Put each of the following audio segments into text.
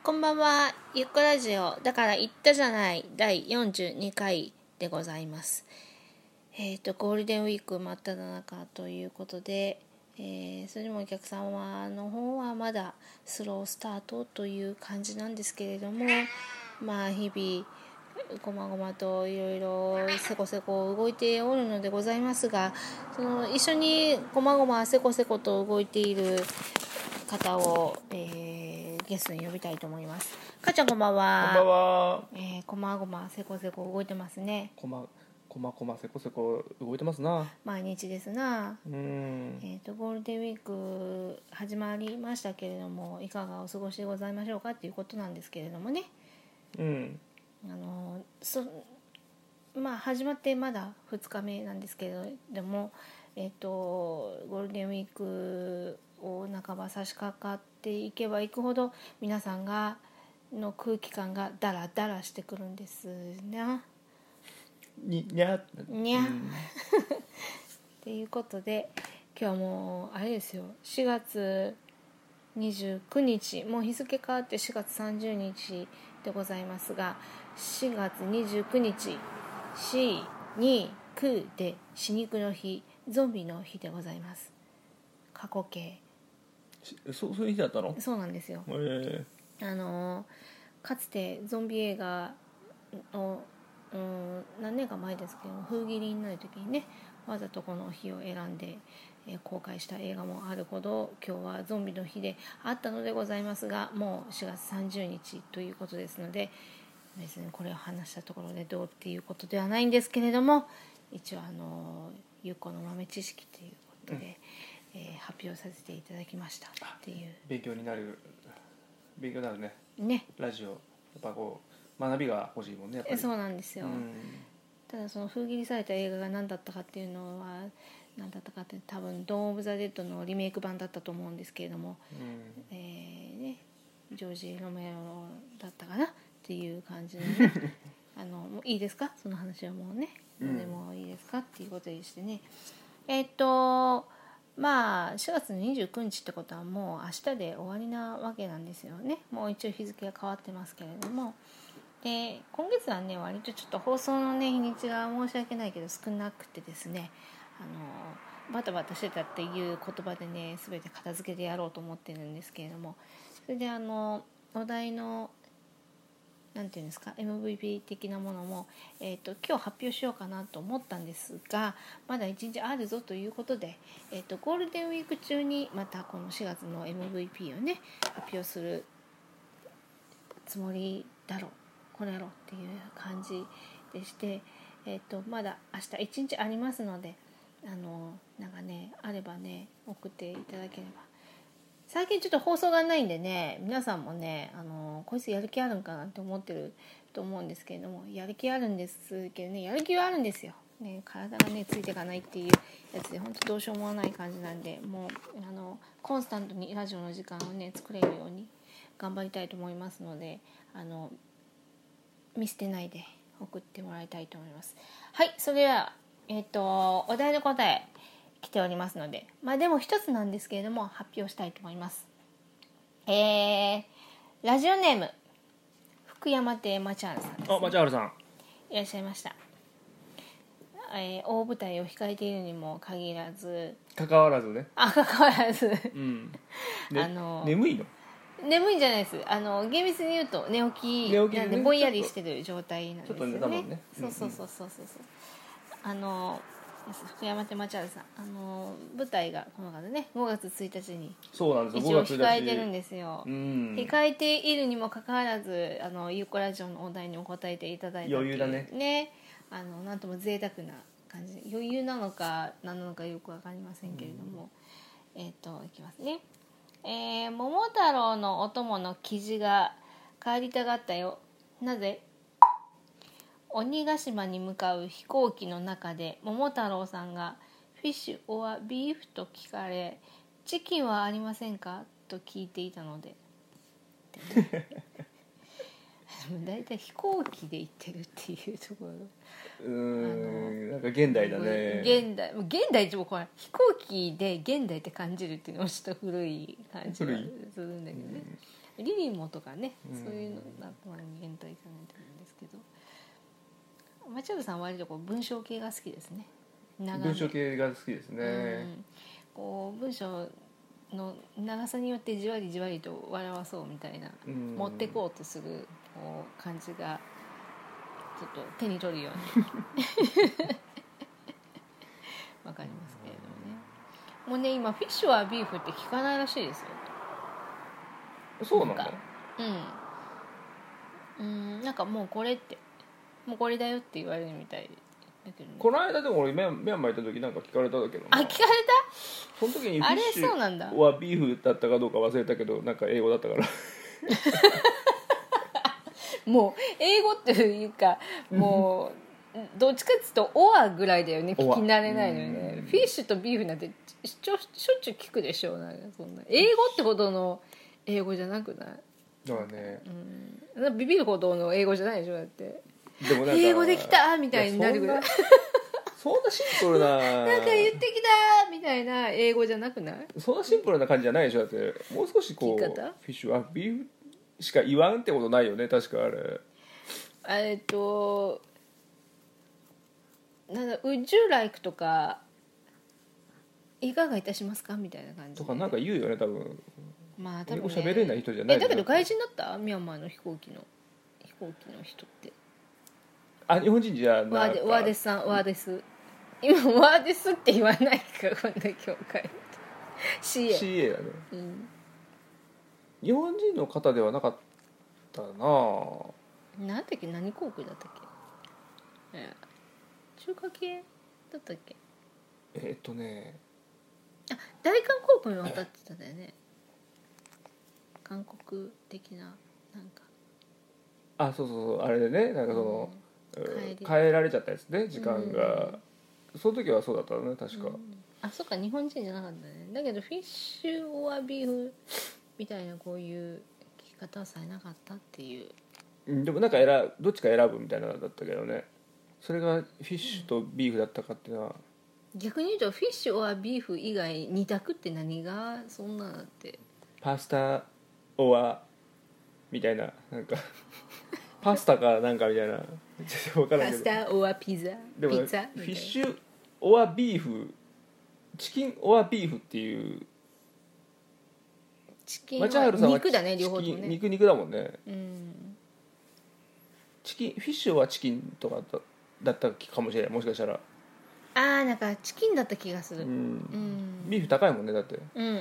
こんばんは、ゆっこラジオだから言ったじゃない第42回でございます。ゴールデンウィーク真っ只中ということで、それでもお客様の方はまだスロースタートという感じなんですけれども、まあ日々こまごまといろいろせこせこ動いておるのでございますが、その一緒にこまごませこせこと動いている方を、ゲストに呼びたいと思います。かっちゃんこんばんは。 こんばんは。 こまごませこせこ動いてますね。 こませこせこ動いてますな。 毎日ですな。ゴうん。 ールデンウィーク始まりましたけれども、いかがお過ごしでございましょうかということなんですけれどもね。 うん。 まあ始まってまだ2日目なんですけれども、ゴールデンウィークを半ば差し掛かっていけばいくほど皆さんの空気感がダラダラしてくるんですね。 にゃにゃ、っていうことで今日はもうあれですよ、4月29日、もう日付変わって4月30日でございますが、4月29日429で死肉の日、ゾンビの日でございます。過去形。 そういう日だったの？ そうなんですよ。かつてゾンビ映画を、何年か前ですけど封切りになる時にね、わざとこの日を選んで、公開した映画もあるほど今日はゾンビの日であったのでございますが、もう4月30日ということですので別にこれを話したところでどうっていうことではないんですけれども、一応有効の豆知識ということで、発表させていただきましたっていう。 勉強になるね。 ラジオやっぱこう学びが欲しいもんね、やっぱり。 そうなんですよ。 うん、 ただその封切りされた映画が何だったかっていうのは多分ドーン・オブ・ザ・デッドのリメイク版だったと思うんですけれども、ジョージ・ロメロだったかなっていう感じで、ね、もういいですか、その話はもうね、でもいいですかっていうことでしてね、まあ4月29日ってことはもう明日で終わりなわけなんですよね。もう一応日付が変わってますけれども、で今月はね割とちょっと放送のね日にちが申し訳ないけど少なくてですね、バタバタしてたっていう言葉でね全て片付けてやろうと思ってるんですけれども、それでお題のなんていうんですか MVP 的なものも、今日発表しようかなと思ったんですが、まだ1日あるぞということで、ゴールデンウィーク中にまたこの4月の MVP をね発表するつもりだろうこれやろうっていう感じでして、まだ明日1日ありますので、なんかねあればね送っていただければ。最近ちょっと放送がないんでね、皆さんもねこいつやる気あるんかなって思ってると思うんですけれども、やる気あるんですけどね、やる気はあるんですよ、ね、体がねついていかないっていうやつで本当どうしようもない感じなんで、もうコンスタントにラジオの時間をね作れるように頑張りたいと思いますので、見捨てないで送ってもらいたいと思います。はい、それではお題の答え来ておりますので、まあでも一つなんですけれども発表したいと思います。ラジオネーム福山亭マチャールさんです、ね。 マチャールさんいらっしゃいました。大舞台を控えているにも関わらずね、 眠いの？ 眠いんじゃないです。厳密に言うと寝起きなんでぼんやりしてる状態なんですよね。ちょっと寝たもんね。そう福山手町原さん、舞台がこの方ね5月1日にそうなんです一応控えてるんですよ。控えているにもかかわらずゆうこラジオのお題にお答えていただいた余裕だね。 なんとも贅沢な感じ、余裕なのか何なのかよく分かりませんけれども、いきますね。桃太郎のお供の生地が帰りたがったよ。なぜ？鬼ヶ島に向かう飛行機の中で桃太郎さんがフィッシュ or ビーフと聞かれ、チキンはありませんかと聞いていたのでだいたい飛行機で行ってるっていうところ、 なんか現代だね。 現代ってもこれ飛行機で現代って感じるっていうのもちょっと古い感じがするんだけどね、 リリモとかね、 うんそういうのだとまあ人間といかないと思うんですけど、町原さんは割とこう文章系が好きですね。長め文章系が好きですね、 こう文章の長さによってじわりじわりと笑わそうみたいな、持ってこうとするこう感じがちょっと手に取るようにわかりますけれどもね。もうね今フィッシュはビーフって聞かないらしいですよ。 そうなんだ。 なんかなんかもうこれってもうこれだよって言われるみたいだけど、ね、 この間でも俺ミャンマー行った時なんか聞かれただけどあ聞かれその時にフィあれッシそうなんだュはビーフだったかどうか忘れたけどなんか英語だったからたもう英語っていうかもうどっちかっていうとオアぐらいだよね、聞き慣れないのよね。フィッシュとビーフなんてしょっちゅう聞くでしょ。なんかそんな英語ってほどの英語じゃなくない？ だからね、 ビビるほどの英語じゃないでしょだって。 でもなんか英語できたみたいになるぐらいそんなシンプルななんか言ってきたみたいな英語じゃなくない？ そんなシンプルな感じじゃないでしょ。だってもう少しこう聞き方フィッシュはビーフしか言わんってことないよね確かあれ。 なんだ Would you like とかいかがいたしますかみたいな感じとかなんか言うよね多分。 まあ多分、ね、 英語喋れない人じゃないだけど外人だったミャンマーの飛行機の人ってあ日本人じゃなワーデスさんワーデス今ワーデスって言わないかこんな教会 CA だね、日本人の方ではなかったなぁ。 なんだっけ何航空だったっけ、中華系だったっけ。大韓航空に渡ってたんだよね。韓国的ななんかあそうそうそうあれでねなんかその、変えられちゃったやつね時間が、その時はそうだったのね確か、 あそっか日本人じゃなかったね。だけどフィッシュオアビーフみたいなこういう聞き方はされなかったっていう。 でもなんかどっちか選ぶみたいなのだったけどね。それがフィッシュとビーフだったかっていうのは、 逆に言うとフィッシュオアビーフ以外2択って何がそんなだって。 パスタオアみたいななんかパスタかなんかみたいなちょっと分からんけどパスタオアピザでもピザフィッシュオアビーフチキンオアビーフっていうチキンは肉だね両方ともね。 肉だもんね、チキンフィッシュはチキンとかだったかもしれないもしかしたら。 なんかチキンだった気がする。 ビーフ高いもんねだって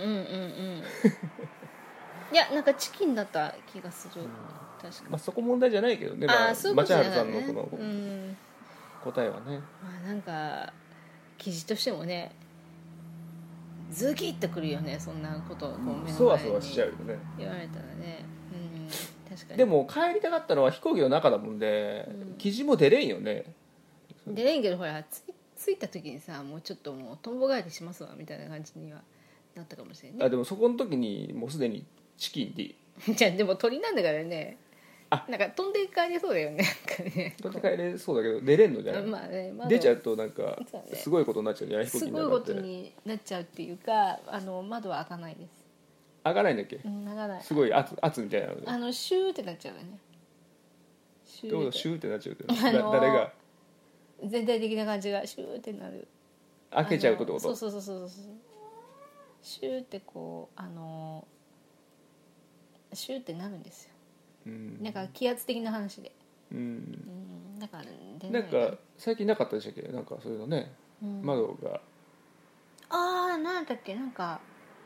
いやなんかチキンだった気がする、確か、 まあ、そこ問題じゃないけどね、 そういうことじゃないね。 町原さんのこの答えはね、 なんか記事としてもねズキッとくるよね。そんなことをこう目の前にそわそわしちゃうよね言われたらね、確かに。 でも帰りたかったのは飛行機の中だもんで、記事も出れんよね。 出れんけどほら着いた時にさもうちょっともうとんぼ返りしますわみたいな感じにはなったかもしれないね。 でもそこの時にもうすでにチキンでじゃあでも鳥なんだからね、なんか飛んで帰りそうだよね。なんかね飛んで帰れそうだけど出れんのじゃない、 まあね、 出ちゃうとなんかそうねすごいことになっちゃうんじゃない、飛行機すごいことの中ってになっちゃうっていうか窓は開かないです。 開かないんだっけ、 開かない。 すごい圧みたいなのでシューってなっちゃうよね。シどういうことシューってなっちゃうって、 誰が全体的な感じがシューってなる。 開けちゃうってこと。 そうシューってこうシューってなるんですよ、なんか気圧的な話で、だから出ない。 なんか最近なかったでしたっけ、なんかそういうのね、窓がなんだっけ、なんか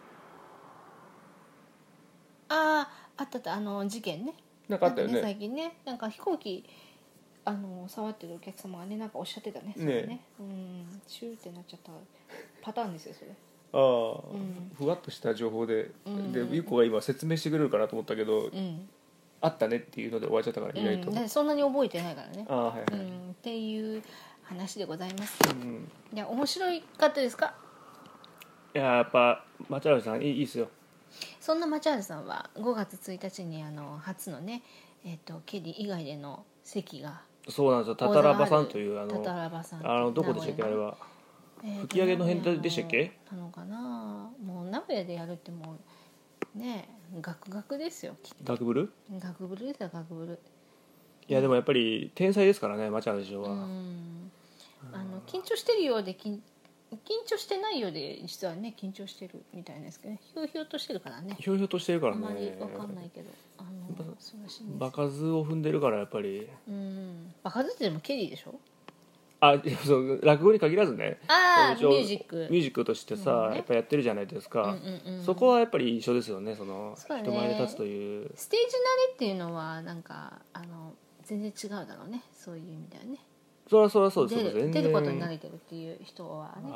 あった事件ね。 なんかあったよね最近ね、なんか飛行機触ってるお客様がねなんかおっしゃってたね。それね、シューってなっちゃったパターンですよそれ。 ふわっとした情報で、ゆっこが今説明してくれるかなと思ったけど、あったねっていうので終わっちゃったから意外と、 そんなに覚えてないからね。っていう話でございます。いや面白かったですか。 いややっぱ町原さんいいっすよ。 そんな町原さんは5月1日に初のね、ケリ以外での席がそうなんですよ。タタラバさんというタタラバさんどこでしたっけあれは、吹き上げの辺でしたっけなのかな。もう名古屋でやるってもうねガクガクですよ。 ガクブルガクブルですよ、ガクブル。 いやでもやっぱり天才ですからね、町原城は。 緊張してるようで緊張してないようで実はね緊張してるみたいなんですけどね、ひょうひょうとしてるからね。 ひょうひょうとしてるからね。 あんまりわかんないけど、そうらしいんです。 場数を踏んでるからやっぱり。 場数ってでもケリーでしょ。 そう落語に限らずね。 ミュージックとしてさ、やっぱやってるじゃないですか。そこはやっぱり一緒ですよね。その人前で立つという。 ステージ慣れっていうのはなんか全然違うだろうね、そういう意味ではね。 そりゃそうです。 出ることに慣れてるっていう人はね。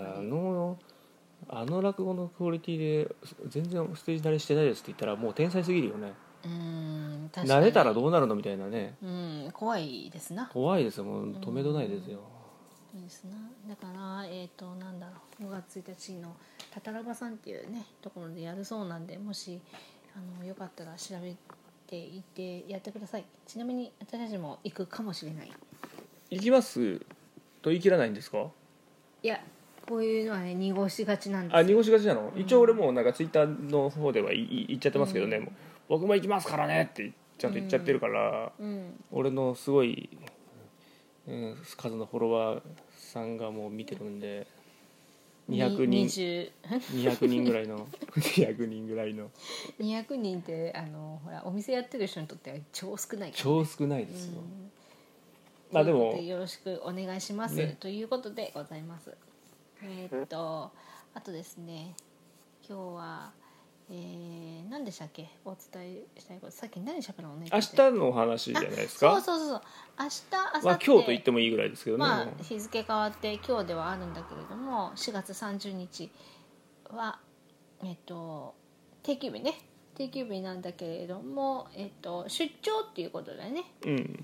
あの落語のクオリティで全然ステージ慣れしてないですって言ったらもう天才すぎるよね。 確かに慣れたらどうなるのみたいなね。 怖いですな。 怖いですよ、もう止めどないですよ。 そうですな。だからなんだろう、5月1日のたたらばさんっていうねところでやるそうなんで、もしよかったら調べていってやってください。ちなみに私たちも行くかもしれない。 行きますと言い切らないんですか。 いや、こういうのはね濁しがちなんですよ。 濁しがちなの。一応俺もなんかツイッターの方では言っちゃってますけどね、もう僕も行きますからねってちゃんと言っちゃってるから、俺のすごい、数のフォロワーさんがもう見てるんで200人ぐらいの200人ぐらいの 200人ってほらお店やってる人にとっては超少ないから、ね、 超少ないですよ。 でもよろしくお願いします、ね、ということでございます。あとですね、今日は、何でしたっけ、お伝えしたいこと。さっき何喋ろうね。 明日の話じゃないですか。 そう明日、明後日、 今日と言ってもいいぐらいですけどね。 日付変わって今日ではあるんだけれども、4月30日は定休日ね。定休日なんだけれども、出張っていうことでね。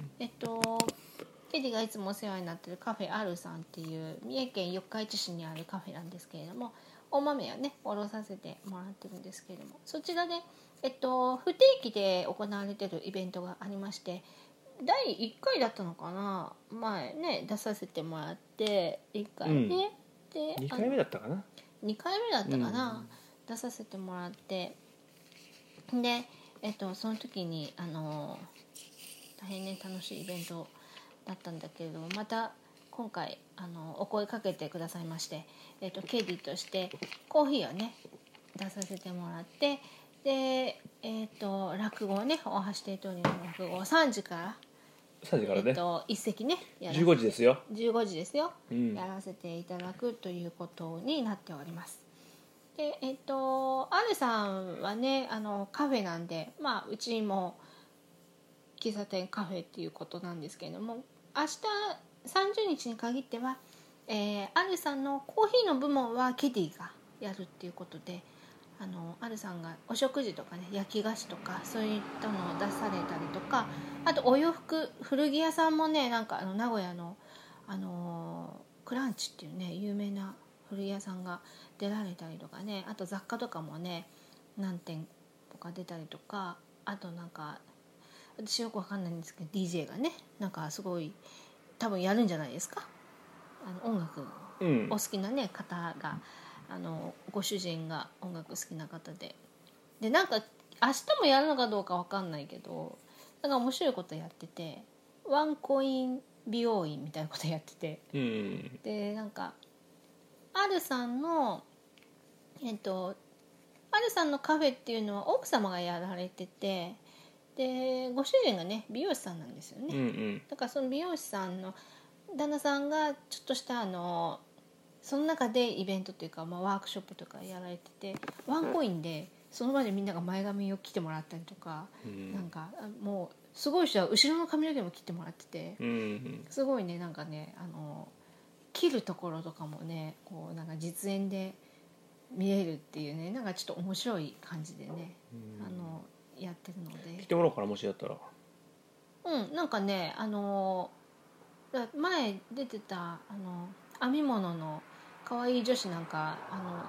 ケリがいつもお世話になっているカフェアルさんっていう三重県四日市市にあるカフェなんですけれども、お豆をねおろさせてもらってるんですけれども、そちらで、不定期で行われているイベントがありまして、第1回だったのかな、前ね出させてもらって1回ね、で 2回目だったかな、 2回目だったかな、出させてもらって、で、その時に大変ね楽しいイベントだったんだけれども、また今回お声かけてくださいまして、ケディとしてコーヒーをね出させてもらって、で落語をね大橋亭通りの落語を3時からね、 一席ね 15時ですよ、 15時ですよ、やらせていただくということになっております。でRさんはねカフェなんで、うちも喫茶店カフェっていうことなんですけれども、明日30日に限っては、Rさんのコーヒーの部門はケディがやるっていうことで、Rさんがお食事とかね焼き菓子とかそういったのを出されたりとか、あとお洋服古着屋さんもね、なんか名古屋の、クランチっていうね有名な古着屋さんが出られたりとかね、あと雑貨とかもね何点とか出たりとか、あとなんか私よくわかんないんですけど DJ がねなんかすごい多分やるんじゃないですか。音楽お好きな、ね、方がご主人が音楽好きな方でなんか明日もやるのかどうかわかんないけど、なんか面白いことやってて、ワンコイン美容院みたいなことやってて、でなんかRさんのRさんのカフェっていうのは奥様がやられてて、でご主人がね美容師さんなんですよね、だからその美容師さんの旦那さんがちょっとしたその中でイベントというか、ワークショップとかやられてて、ワンコインでその場でみんなが前髪を切ってもらったりとか、なんかもうすごい人は後ろの髪の毛も切ってもらってて、すごいね、なんかね切るところとかもねこうなんか実演で見れるっていうね、なんかちょっと面白い感じでね、やってるので来てもらおうかな、もしやったら。 なんかね前出てた編み物の可愛い女子なんか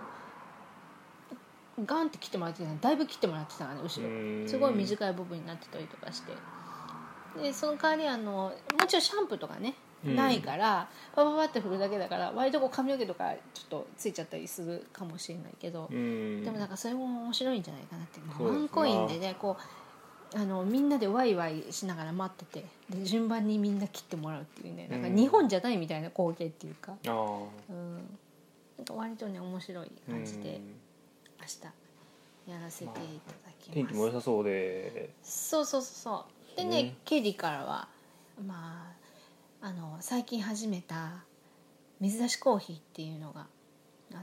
ガンって切ってもらってたの、だいぶ切ってもらってたからね後ろすごい短い部分になってたりとかして、でその代わりもちろんシャンプーとかねないから、パパパって振るだけだから割とこう髪の毛とかちょっとついちゃったりするかもしれないけど、でもなんかそれも面白いんじゃないかなって、ワンコインでねこうみんなでワイワイしながら待ってて、で順番にみんな切ってもらうっていうね、なんか日本じゃないみたいな光景っていうか、なんか割とね面白い感じで明日やらせていただきます。 天気も良さそうで、 そうでね、ケリーからは最近始めた水出しコーヒーっていうのがあって、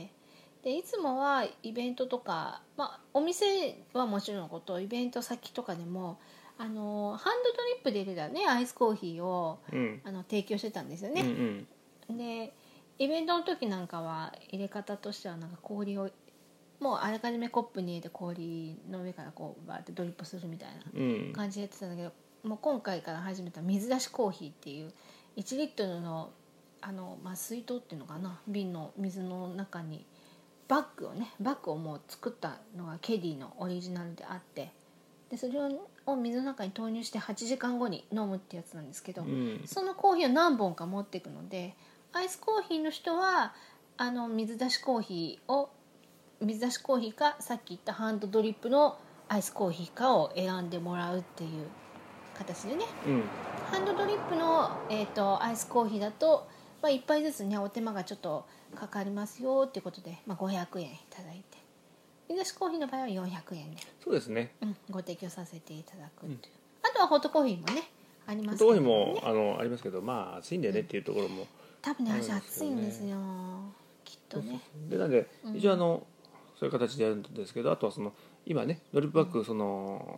でいつもはイベントとか、お店はもちろんのこと、イベント先とかでもハンドドリップで入れたねアイスコーヒーを、提供してたんですよね、でイベントの時なんかは入れ方としてはなんか氷をもうあらかじめコップに入れて氷の上からこうバーってドリップするみたいな感じでやってたんだけど、もう今回から始めた水出しコーヒーっていう1リットルの水筒っていうのかな、瓶の水の中にバッグをもう作ったのがケディのオリジナルであって、でそれを水の中に投入して8時間後に飲むってやつなんですけど、そのコーヒーを何本か持っていくので、アイスコーヒーの人は水出しコーヒーかさっき言ったハンドドリップのアイスコーヒーかを選んでもらうっていう形でね、ハンドドリップの、アイスコーヒーだと、1杯ずつねお手間がちょっとかかりますよっていうことで、500円いただいて、水出しコーヒーの場合は400円でそうですね、 ご提供させていただくっていう、あとはホットコーヒーもねありますけどね、ホットコーヒーもありますけど、暑いんだよねっていうところも、 多分ね私暑いんですよきっとね。 でなんで一応そういう形でやるんですけど、あとは今ねドリップバッグ1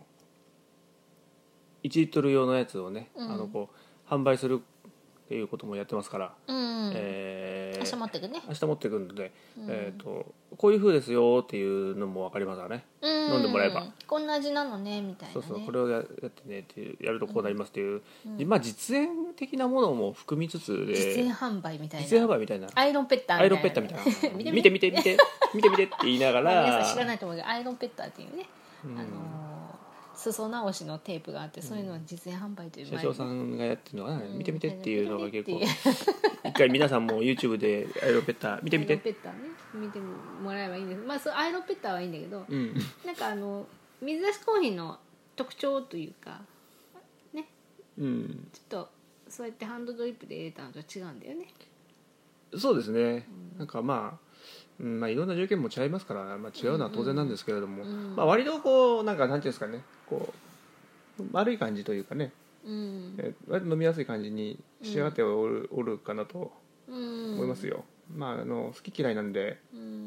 リットル用のやつをね、こう販売するっていうこともやってますから、 明日持ってくね、 明日持ってくるので、こういう風ですよっていうのも分かりますからね、飲んでもらえばこんな味なのねみたいな、ね、 そうこれをやってねっていうやるとこうなりますっていう、実演的なものも含みつつで、 実演販売みたいなアイロンペッターみたいな見てって言いながら皆さん知らないと思うけどアイロンペッターっていうね、裾直しのテープがあって、そういうのを実演販売という社長さんがやってるのは、見てっていうのが結構一回皆さんも YouTube でアイロンペッター見てアイロンペッターね見てもらえばいいんです。そうアイロンペッターはいいんだけど、なんか水出しコーヒーの特徴というかね、ちょっとそうやってハンドドリップで入れたのと違うんだよね。 そうですね、なんかいろんな条件も違いますから、違うのは当然なんですけれども、割とこうなんていうんですかね、こう丸い感じというかね、割と飲みやすい感じに仕上がっておるかなと思いますよ。好き嫌いなんで、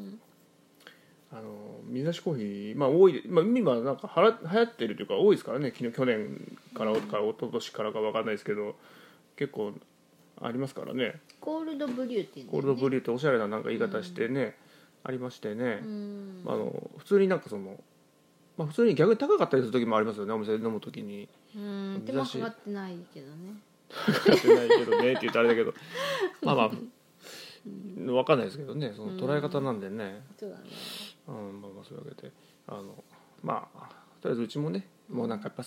水出しコーヒー、多い、今なんか流行ってるというか多いですからね、去年からか一昨年からか分かんないですけど、結構ありますからね。 コールドブリューっていう、 コールドブリューっておしゃれななんか言い方してね、ありましてね、普通になんか普通に逆に高かったりする時もありますよね、お店で飲む時に。 手間かかってないけどねかかってないけどねって言うとあれだけど分かんないですけどね、その捉え方なんでね、 そうだね、 そういうわけでとりあえずうちもね、もうなんかやっぱ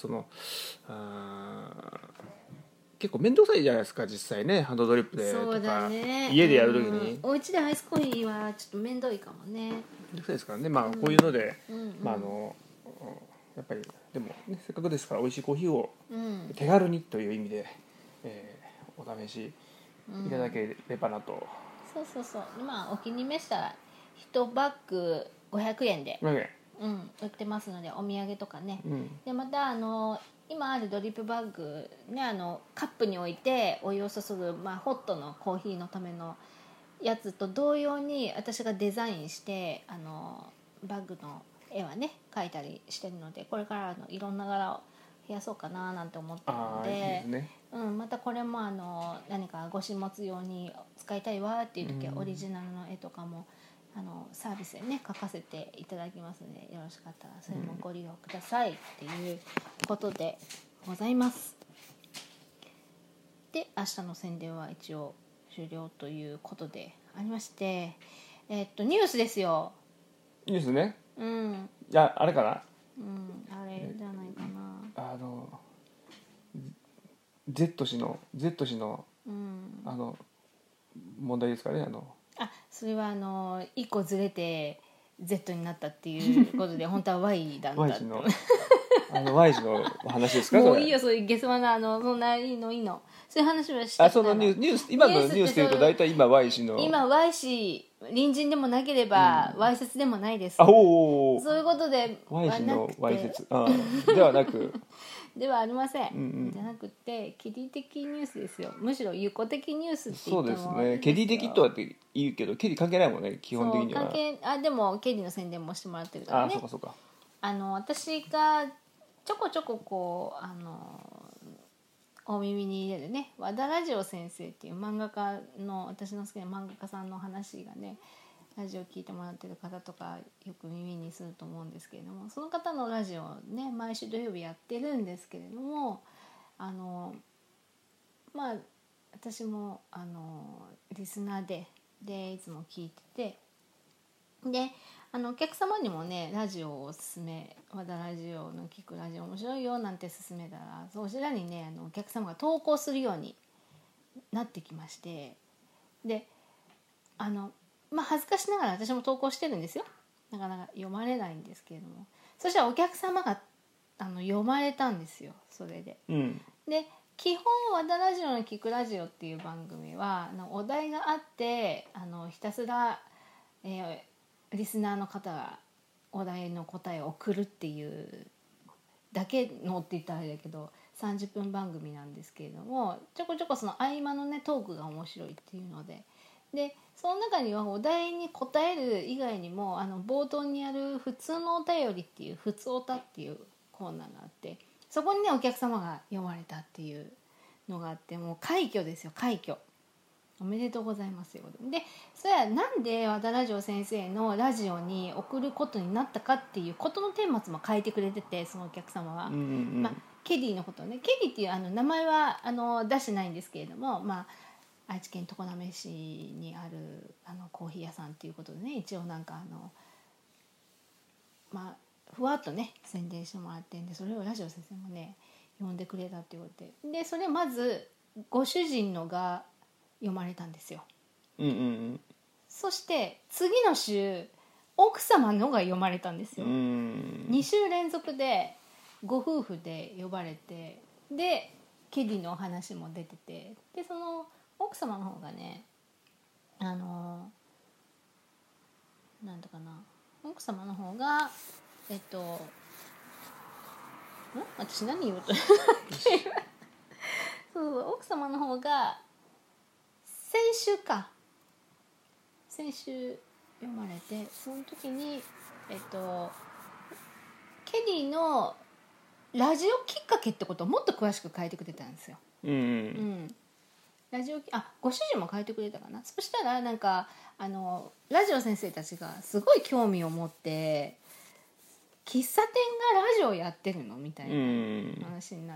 結構面倒くさいじゃないですか実際ね、ハンドドリップでとか、 そうだね、 家でやるときに、 お家でアイスコーヒーはちょっと面倒いかもね。 面倒くさいですからね、こういうので、やっぱりでも、ね、せっかくですから美味しいコーヒーを手軽にという意味で、お試しいただければなと。 そうお気に召したら1バッグ500円で、売ってますので、お土産とかね、でまた今あるドリップバッグ、ね、カップに置いてお湯を注ぐ、ホットのコーヒーのためのやつと同様に私がデザインしてバッグの絵はね描いたりしてるので、これからいろんな柄を増やそうかななんて思ってるので、 いいですね、 またこれも何かご神物用に使いたいわっていう時はオリジナルの絵とかもサービスでね描かせていただきますので、よろしかったらそれもご利用くださいっていうことでございます。で明日の宣伝は一応終了ということでありまして、ニュースですよ。 ニュースね、 いやあれかな、 あれじゃないかな、 Z 氏の、 問題ですかね。 それは1個ずれて Z になったっていうことで本当は Y だった Y 字のY 字の話ですか？ もういいよ、そういうゲスマなそんないいのそういう話はしてそのニュース今のニュースでいうと大体今 Y 氏の今 Y 氏隣人でもなければ Y 説でもないです、 おそういうことで Y 氏の Y 説ではなくではありません、じゃなくてケディ的ニュースですよ。むしろユコ的ニュースって言ってもそうですね。ケディ的とはって言うけどケディ関係ないもんね、基本的には。 でもケディの宣伝もしてもらってるからね。 そうか私がちょこちょここうお耳に入れるね和田ラジオ先生っていう漫画家の、私の好きな漫画家さんの話がねラジオ聞いてもらってる方とかよく耳にすると思うんですけれども、その方のラジオをね毎週土曜日やってるんですけれども、私もリスナーでいつも聞いてて、でお客様にもねラジオをおすすめ、和田ラジオの聞くラジオ面白いよなんて勧めたら、そちらにねお客様が投稿するようになってきまして、で恥ずかしながら私も投稿してるんですよ。なかなか読まれないんですけれども、そしたらお客様が読まれたんですよ、それで。で基本和田ラジオの聞くラジオっていう番組はお題があってひたすら、リスナーの方がお題の答えを送るっていうだけのって言ったらあれだけど30分番組なんですけれども、ちょこちょこその合間のねトークが面白いっていうので、その中にはお題に答える以外にも冒頭にある普通のお便りっていう普通おたっていうコーナーがあって、そこにねお客様が読まれたっていうのがあって、もう快挙ですよ、快挙、おめでとうございますよ。でそれはなんで和田ラジオ先生のラジオに送ることになったかっていうことの顛末も書いてくれてて、そのお客様は、ケディのことね、ケディっていう名前は出してないんですけれども、愛知県常滑市にあるコーヒー屋さんっていうことでね、一応なんかふわっとね宣伝してもらってんで、それをラジオ先生もね読んでくれたっていうことで、それまずご主人のが読まれたんですよ、そして次の週奥様のが読まれたんですよ。2週連続でご夫婦で呼ばれて、でケディのお話も出てて、でその奥様の方がねなんだかな、奥様の方が私何言うとそう奥様の方が先週読まれて、その時にケディのラジオきっかけってことをもっと詳しく書いてくれたんですよ。ラジオご主人も書いてくれたかな。そしたらなんかラジオ先生たちがすごい興味を持って、喫茶店がラジオやってるのみたいな話になって、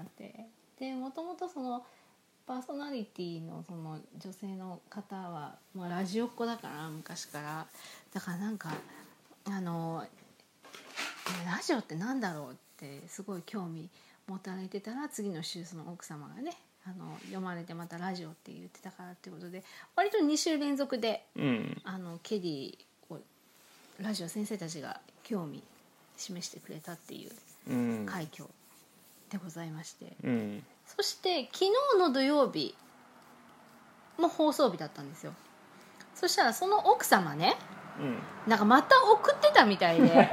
でもともとそのパーソナリティのその女性の方はもうラジオっ子だから昔から、だからなんかラジオってなんだろうってすごい興味持たれてたら、次の週その奥様がね読まれてまたラジオって言ってたからってことで、割と2週連続で、ケディをラジオ先生たちが興味示してくれたっていう快挙でございまして、そして昨日の土曜日も放送日だったんですよ。そしたらその奥様ね、なんかまた送ってたみたいで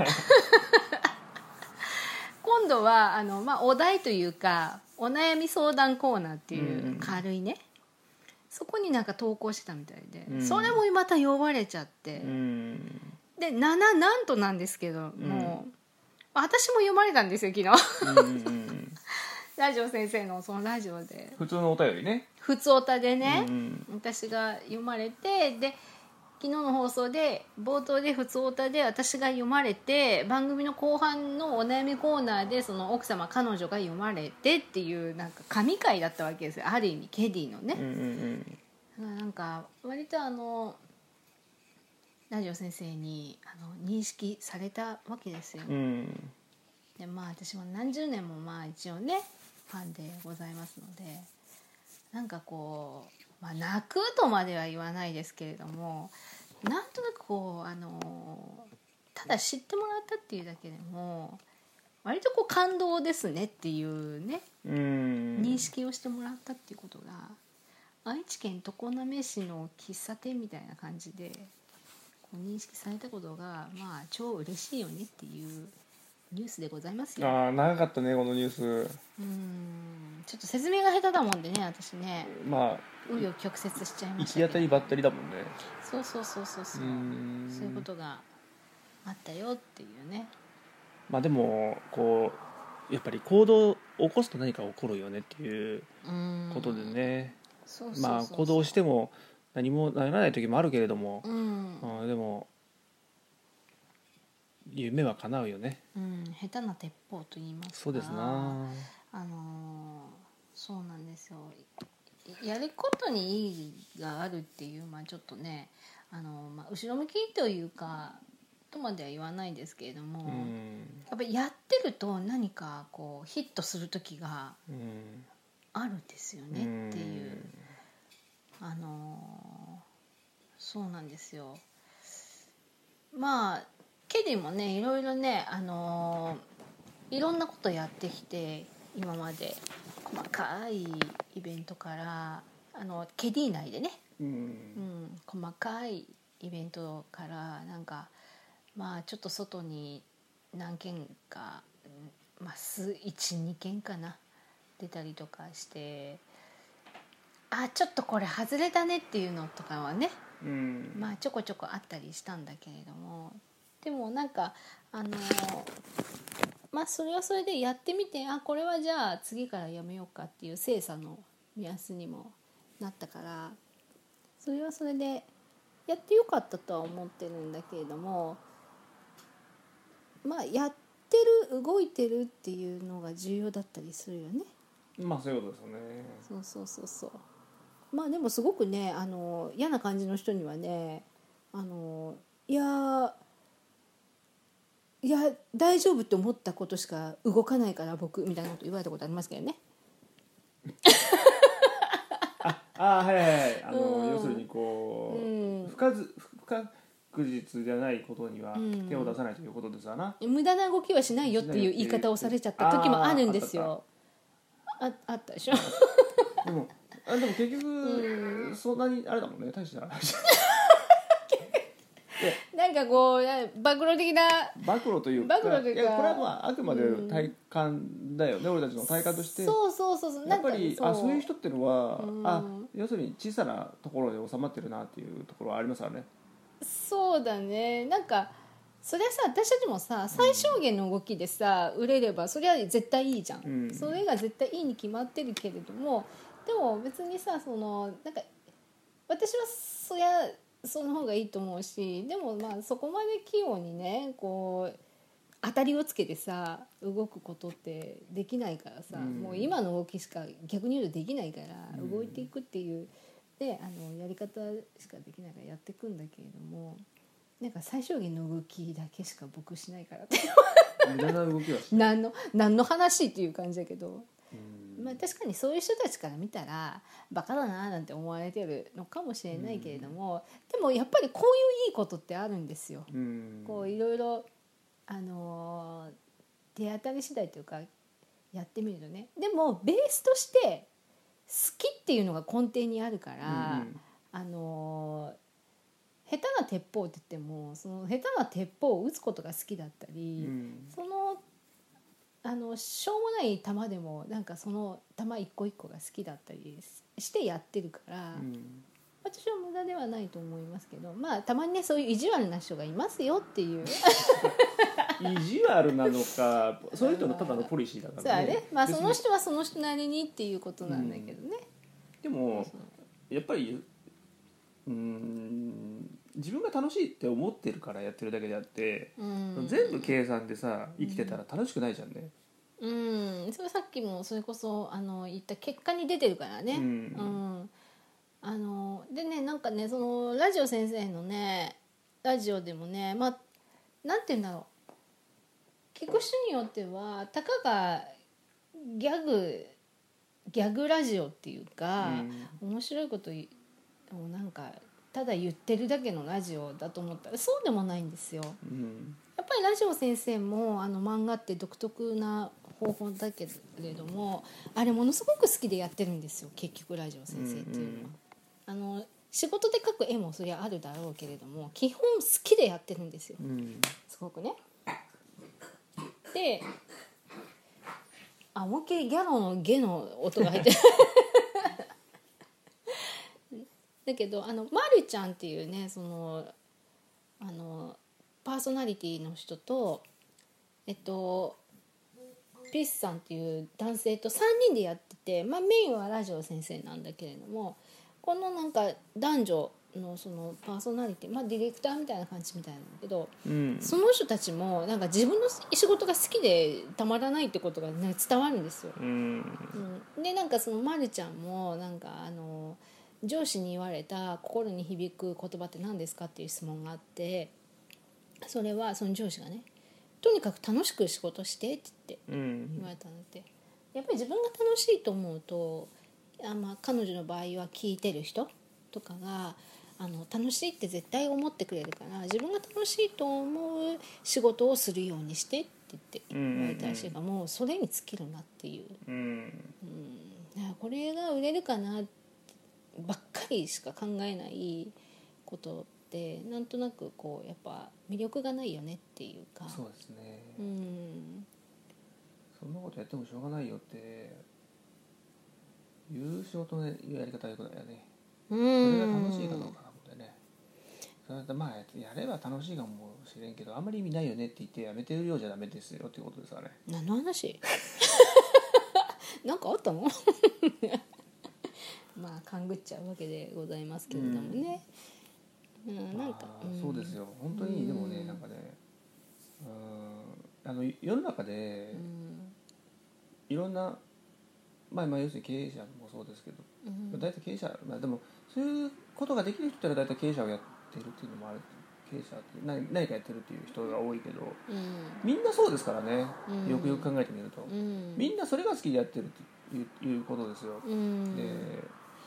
今度はお題というかお悩み相談コーナーっていう軽いね、そこになんか投稿してたみたいで、それもまた呼ばれちゃって、でなんとなんですけども、私も読まれたんですよ昨日ラジオ先生のそのラジオで普通のお便りね、 普通おたでね、私が読まれて、で昨日の放送で冒頭で普通おたで私が読まれて、番組の後半のお悩みコーナーでその奥様彼女が読まれてっていうなんか神回だったわけですよ、ある意味ケディのね、なんか割とラジオ先生に認識されたわけですよ、で私も何十年も一応ねファンでございますので、なんかこう泣くとまでは言わないですけれども、なんとなくこうただ知ってもらったっていうだけでも割とこう感動ですねっていうね、認識をしてもらったっていうことが、愛知県常滑市の喫茶店みたいな感じでこう認識されたことが、まあ超嬉しいよねっていうニュースでございますよ。 長かったねこのニュース。 ちょっと説明が下手だもんでね、私ね、 紆余曲折しちゃいま行したけど、 き当たりばったりだもんね。 そうそういうことがあったよっていうね。 でもこうやっぱり行動を起こすと何か起こるよねっていうことでね、行動しても何もならない時もあるけれども、でも夢は叶うよね。 下手な鉄砲と言いますか。 そうですな。 そうなんですよ。やることに意義があるっていう、ちょっとね、後ろ向きというかとまでは言わないですけれども、やっぱりやってると何かこうヒットする時があるんですよねっていう、そうなんですよ。ケリーもねいろいろね、いろんなことやってきて、今まで細かいイベントからケディ内でね、細かいイベントからなんかちょっと外に何件か、1,2 件かな出たりとかして、ちょっとこれ外れたねっていうのとかはね、ちょこちょこあったりしたんだけれども、でもなんかそれはそれでやってみて、これはじゃあ次からやめようかっていう精査の目安にもなったから、それはそれでやってよかったとは思ってるんだけれども、やってる動いてるっていうのが重要だったりするよね。 そういうことですよね。 そうでもすごくね嫌な感じの人にはねいや大丈夫って思ったことしか動かないから僕みたいなこと言われたことありますけどね。 要するにこう、不確実じゃないことには手を出さないということですわな。 無駄な動きはしないよっていう言い方をされちゃった時もあるんですよ。あったでしょ。 でも結局、そんなにあれだもんね、大した話。 なんかこう暴露的な暴露というか、これはあくまで体感だよね、俺たちの体感として。 そうやっぱりそういう人っていうのは、要するに小さなところで収まってるなっていうところはありますからね。 そうだね。なんかそれはさ、私たちもさ最小限の動きでさ売れればそれは絶対いいじゃん、それが絶対いいに決まってるけれども、でも別にさなんか私はその方がいいと思うし、でもそこまで器用にねこう当たりをつけてさ動くことってできないからさ、もう今の動きしか逆に言うとできないから、動いていくっていうでやり方しかできないからやっていくんだけれども、なんか最小限の動きだけしか僕しないからって無駄な動きはしない何の話っていう感じだけど、確かにそういう人たちから見たらバカだななんて思われてるのかもしれないけれども、でもやっぱりこういういいことってあるんですよ。こういろいろ手当たり次第というかやってみるとね。でもベースとして好きっていうのが根底にあるから、下手な鉄砲って言ってもその下手な鉄砲を撃つことが好きだったり、しょうもない弾でもなんかその弾一個一個が好きだったりしてやってるから、私は無駄ではないと思いますけど、たまにねそういう意地悪な人がいますよっていう意地悪なのか、そういう人のただのポリシーだからね。 その人はその人なりにっていうことなんだけどね。 でもやっぱり自分が楽しいって思ってるからやってるだけであって、全部計算でさ生きてたら楽しくないじゃんね。 それさっきもそれこそ言った結果に出てるからね。でね、なんかねそのラジオ先生のねラジオでもね、なんて言うんだろう、聞く人によってはたかがギャグギャグラジオっていうか、面白いことをなんかただ言ってるだけのラジオだと思ったらそうでもないんですよ。やっぱりラジオ先生も漫画って独特な方法だけれども、あれものすごく好きでやってるんですよ、結局ラジオ先生っていうのは。仕事で描く絵もそりゃあるだろうけれども、基本好きでやってるんですよ、すごくね。で、思いっきりギャロのゲの音が入ってるだけどまるちゃんっていうね、パーソナリティの人とピスさんっていう男性と3人でやってて、メインはラジオ先生なんだけれども、このなんか男女のそのパーソナリティ、ディレクターみたいな感じみたいなんだけど、その人たちもなんか自分の仕事が好きでたまらないってことが、ね、伝わるんですよ。でなんかそのまるちゃんもなんか上司に言われた心に響く言葉って何ですかっていう質問があって、それはその上司がね、とにかく楽しく仕事してって言われたので、やっぱり自分が楽しいと思うと、彼女の場合は聞いてる人とかが楽しいって絶対思ってくれるから、自分が楽しいと思う仕事をするようにしてって言われたらしいが、もうそれに尽きるなっていう、これが売れるかなばっかりしか考えないことってなんとなくこうやっぱ魅力がないよねっていうか。 そうですね、そんなことやってもしょうがないよっていう仕事のやり方はよくないよね。それが楽しいかどうかなのでね、それやれば楽しいかもしれんけど、あんまり意味ないよねって言ってやめてるようじゃダメですよっていうことですからね。 何の話なんかあったの勘ぐっちゃうわけでございますけれどもね、なんか、 そうですよ本当に。でもね、なんかね、世の中でいろんな、要するに経営者もそうですけど、大体経営者、でもそういうことができる人ってのは大体経営者をやってるっていうのもある。経営者って何かやってるっていう人が多いけど、みんなそうですからね、よくよく考えてみると、みんなそれが好きでやってるっていうことですよ。で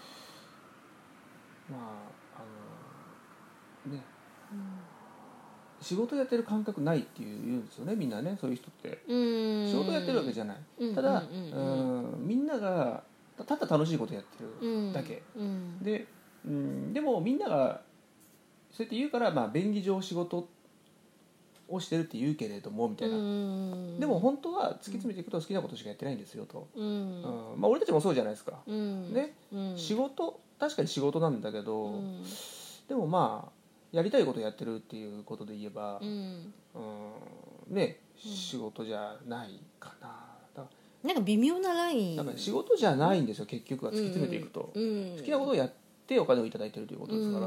仕事やってる感覚ないって言うんですよね、みんなね。そういう人って仕事やってるわけじゃない、ただみんながただ楽しいことやってるだけ、でもみんながそうやって言うから、便宜上仕事をしてるって言うけれどもみたいな、でも本当は突き詰めていくと好きなことしかやってないんですよと、俺たちもそうじゃないですか、ね、仕事確かに仕事なんだけど、でもやりたいことやってるっていうことで言えば、仕事じゃないかな。 なんか微妙なライン。 だから仕事じゃないんですよ、結局は突き詰めていくと、好きなことをやってお金をいただいてるということですから、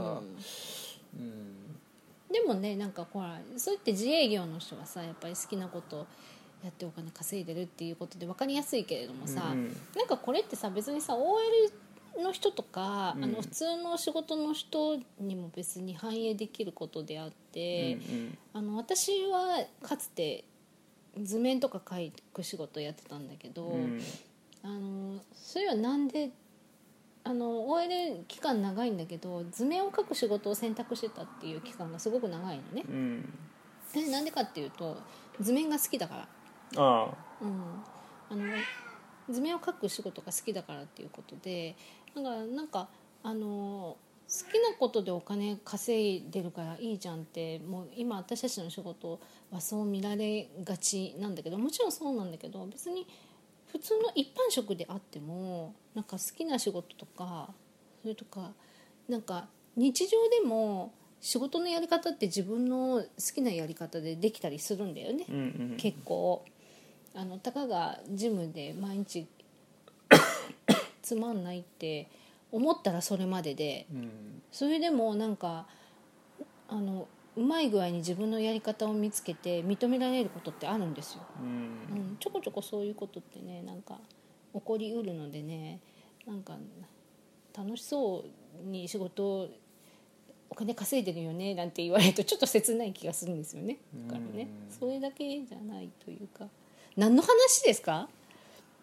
でもね、なんかほらそうやって自営業の人はさ、やっぱり好きなことやってお金稼いでるっていうことで分かりやすいけれどもさ、なんかこれってさ、別にさ OL の人とか、普通の仕事の人にも別に反映できることであって、私はかつて図面とか描く仕事やってたんだけど、それはなんでOL 期間長いんだけど、図面を描く仕事を選択してたっていう期間がすごく長いのね、なんでかっていうと図面が好きだから、図面を描く仕事が好きだからっていうことで、なんか好きなことでお金稼いでるからいいじゃんって、もう今私たちの仕事はそう見られがちなんだけど、もちろんそうなんだけど、別に普通の一般職であってもなんか好きな仕事とか、それとかなんか日常でも仕事のやり方って自分の好きなやり方でできたりするんだよね、結構。たかがジムで毎日つまんないって思ったらそれまでで、それでもなんかうまい具合に自分のやり方を見つけて認められることってあるんですよ、ちょこちょこそういうことってね、なんか起こりうるのでね、なんか楽しそうに仕事お金稼いでるよねなんて言われるとちょっと切ない気がするんですよね。だからね、それだけじゃないというか。何の話ですか？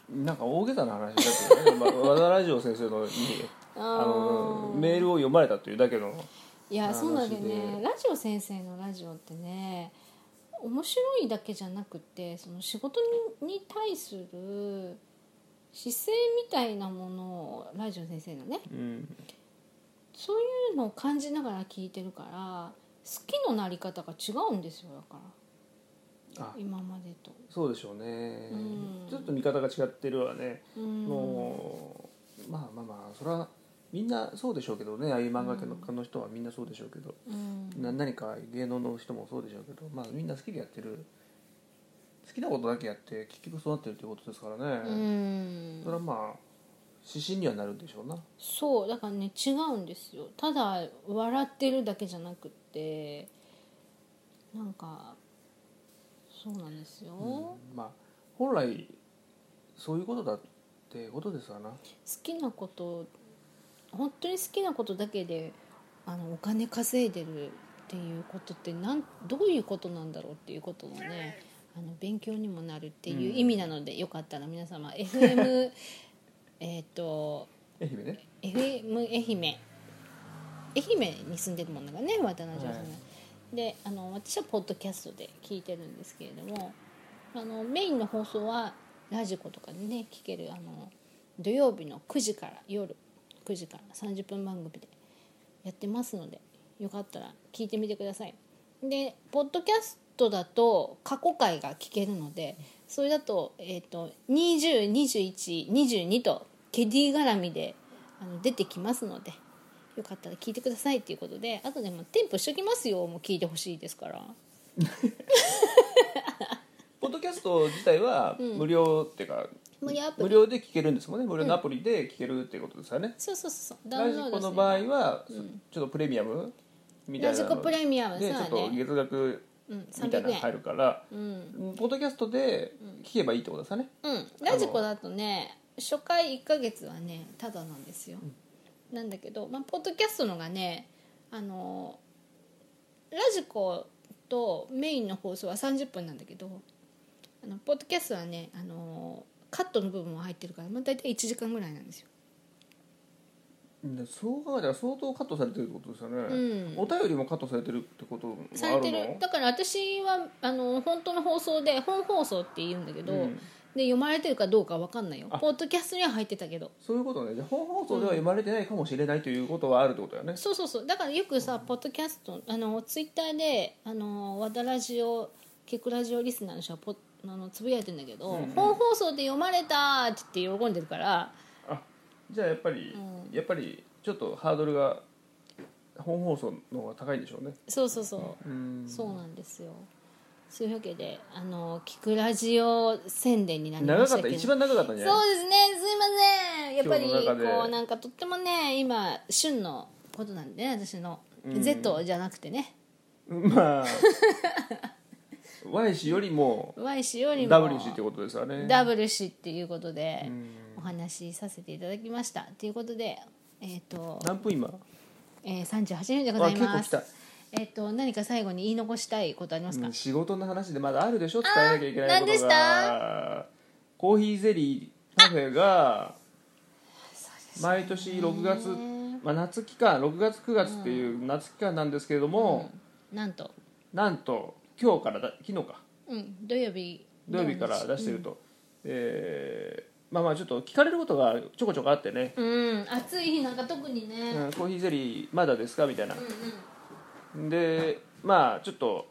なんか大げさな話だけどね、和田ラジオ先生のにメールを読まれたというだけのいやそうなんだよね。ラジオ先生のラジオってね面白いだけじゃなくてその仕事に対する姿勢みたいなものをラジオ先生のね、そういうのを感じながら聞いてるから好きのなり方が違うんですよ。だから今までとそうでしょうね、ちょっと見方が違ってるわね、もうまあそれはみんなそうでしょうけどね、ああいう漫画家の人はみんなそうでしょうけど、何か芸能の人もそうでしょうけど、みんな好きでやってる、好きなことだけやって結局そうなってるということですからね、それは指針にはなるんでしょうな。 そうだからね違うんですよ。ただ笑ってるだけじゃなくってなんかそうなんですよ、 本来そういうことだってことですわな。 好きなこと本当に好きなことだけでお金稼いでるっていうことってどういうことなんだろうっていうことのね勉強にもなるっていう意味なので、よかったら皆様 FM 愛媛ね FM 愛媛に住んでるもんだからね渡辺さん、で私はポッドキャストで聞いてるんですけれどもメインの放送はラジコとかでね聞ける土曜日の9時から夜9時から30分番組でやってますのでよかったら聞いてみてください。でポッドキャストだと過去回が聞けるのでそれだと、20、21、22とケディ絡みで出てきますのでよかったら聞いてくださいっていうことで、あとでも添付しときますよ。もう聞いてほしいですからポッドキャスト自体は無料っていうか、無料で聞けるんですもんね。無料のアプリで聞けるっていうことですよね、 そうラジコの場合は、ちょっとプレミアムみたいなのラジコプレミアムでちょっと月額みたいなのが入るから、ポッドキャストで聞けばいいってことですよね、 ラジコだとね初回1ヶ月はねタダなんですよ、なんだけど、ポッドキャストのがねラジコとメインの放送は30分なんだけどポッドキャストはねカットの部分も入ってるから、大体1時間ぐらいなんですよ。 そう考えたら相当カットされてるってことですよね、お便りもカットされてるってこともあるの？ されてる。だから私は本当の放送で本放送って言うんだけど、で読まれてるかどうか分かんないよ。ポッドキャストには入ってたけど。 そういうことね。じゃあ本放送では読まれてないかもしれないということはあるってことだよね、 そうだからよくさ、ポッドキャストツイッターで和田ラジオケクラジオリスナーの人がつぶやいてるんだけど、本放送で読まれたって言って喜んでるから、 じゃあやっぱりちょっとハードルが本放送の方が高いんでしょうね。 そうなんですよ。そういうわけでキクラジオ宣伝になりましたけど、 一番長かったんじゃない？ そうですね、すいません。やっぱりこうなんかとってもね今旬のことなんでね、私の Z じゃなくてね、 Y 氏よりも Y 氏よりも W 氏ってことですよね。 W 氏っていうことでお話しさせていただきましたということで、 何分今 38分でございます。 結構来た。 何か最後に言い残したいことありますか？ 仕事の話でまだあるでしょ、伝えなきゃいけないことが。 何でした？ コーヒーゼリーパフェが毎年6月、夏期間6月9月っていう夏期間なんですけれども、 なんと今日から昨日か、 土曜日から出してると、ちょっと聞かれることがちょこちょこあってね、 暑い日なんか特にね、 コーヒーゼリーまだですかみたいな、でちょっと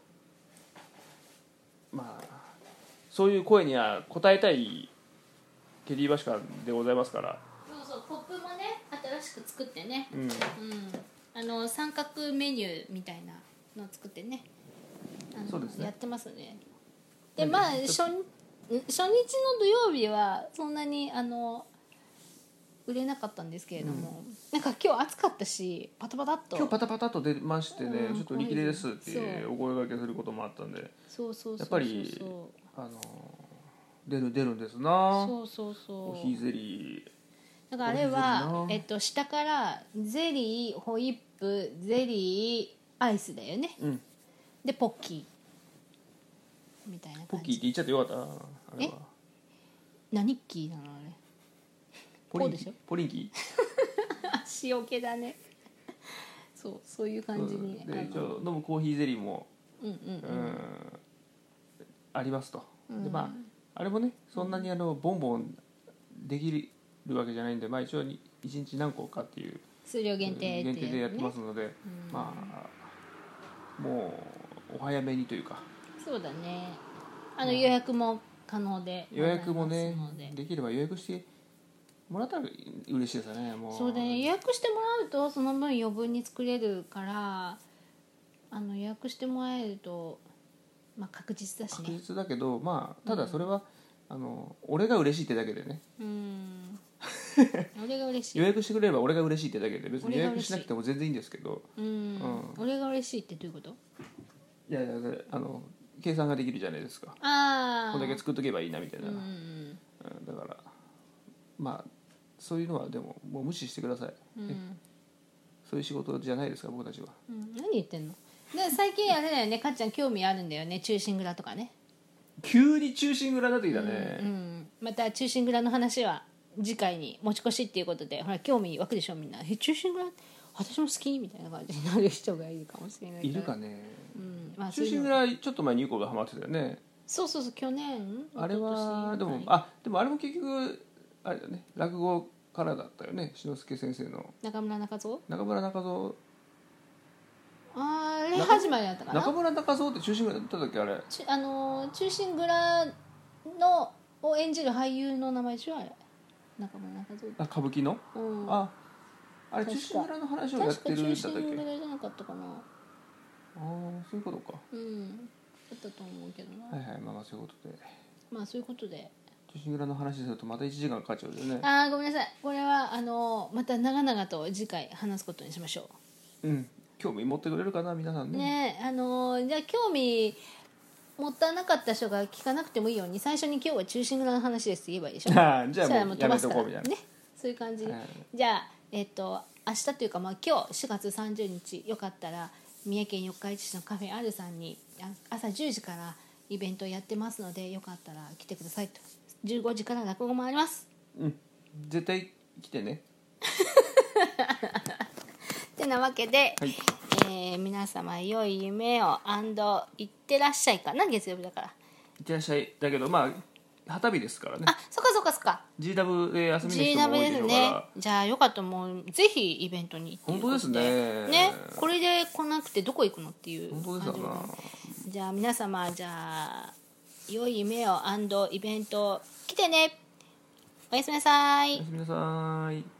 そういう声には応えたいケリーバシカでございますから、 そうポップもね新しく作ってね、三角メニューみたいなのを作ってね、 そうですね、 やってますね。で初日の土曜日はそんなに売れなかったんですけれども、なんか今日暑かったしパタパタっと今日パタパタっと出ましてね、ちょっと売り切れですってお声掛けすることもあったんで、やっぱり出るんですな。コーヒーゼリーだからあれは下からゼリーホイップゼリーアイスだよね、でポッキーみたいな感じ。 ポッキーって言っちゃってよかったな、あれは。 何キーなのあれ。 ポリンポーでしょ。 ポリンキ塩気だね。そういう感じに、 で一応飲むコーヒーゼリーも、ありますと。でまああれもねそんなにボンボンできるわけじゃないんで、まあ、一応1日何個かっていう数量限定っていう、ね、 限定でやってますので、まあもうお早めにというか。 そうだね。予約も可能で予約もねできれば予約してもらったら嬉しいですよね。もうそうだね、予約してもらうとその分余分に作れるから予約してもらえると、まあ、確実だしね。 確実だけど、まあただそれは、俺が嬉しいってだけでね俺が嬉しい。 予約してくれれば俺が嬉しいってだけで、別に予俺が嬉しい約しなくても全然いいんですけど、 俺が嬉しいってどういうこと？ いや計算ができるじゃないですか。 ああ、 こんだけ作っとけばいいなみたいな、だからまあそういうのはでももう無視してください、そういう仕事じゃないですか僕たちは、 何言ってんの。で最近あれだよね、かっちゃん興味あるんだよね、忠臣蔵とかね。 急に忠臣蔵になってきたね、 また忠臣蔵の話は次回に持ち越しっていうことで、ほら興味湧くでしょみんな。忠臣蔵私も好きみたいな感じになる人がいるかもしれないから。 いるかね。 まあ、 忠臣蔵ちょっと前にユコがハマってたよね。 そう去年あれはでも、でもあれも結局あれだね、落語からだったよね。志の輔先生の中村中蔵あれ始まりだったかな。 中村中蔵って忠臣蔵だったっけあれ。 忠臣蔵のを演じる俳優の名前でしょあれ。中村中蔵。 歌舞伎の、あれ忠臣蔵の話をやってるんだったっけ。 確か忠臣蔵じゃなかったかな。 そういうことか。 だったと思うけどな。 まあそういうことで。 まあそういうことで。 忠臣蔵の話するとまた1時間かかっちゃうよね。 ごめんなさい。これはまた長々と次回話すことにしましょう。興味持ってくれるかな皆さんね。 ね、じゃあ興味持たなかった人が聞かなくてもいいように最初に今日は忠臣蔵の話ですって言えばいいでしょ。 じゃあもうやめとこうみたいな。 ね、そういう感じ。じゃあ明日というかまあ今日4月30日よかったら三重県四日市市のカフェあるさんに朝10時からイベントをやってますのでよかったら来てくださいと。15時から落語もあります。 絶対来てね。 てなわけで、皆様良い夢をいってらっしゃいかな。月曜日だからいってらっしゃいだけどまあ旗日ですからね。 そっか GW で休みの人も多いでしょうから。 GW ですね。じゃあよかったもうぜひイベントに本当ですね。 これで来なくてどこ行くのっていう本当ですよな。 じゃあ皆様じゃあ良い夢をイベント来てね。おやすみなさい。 おやすみなさい。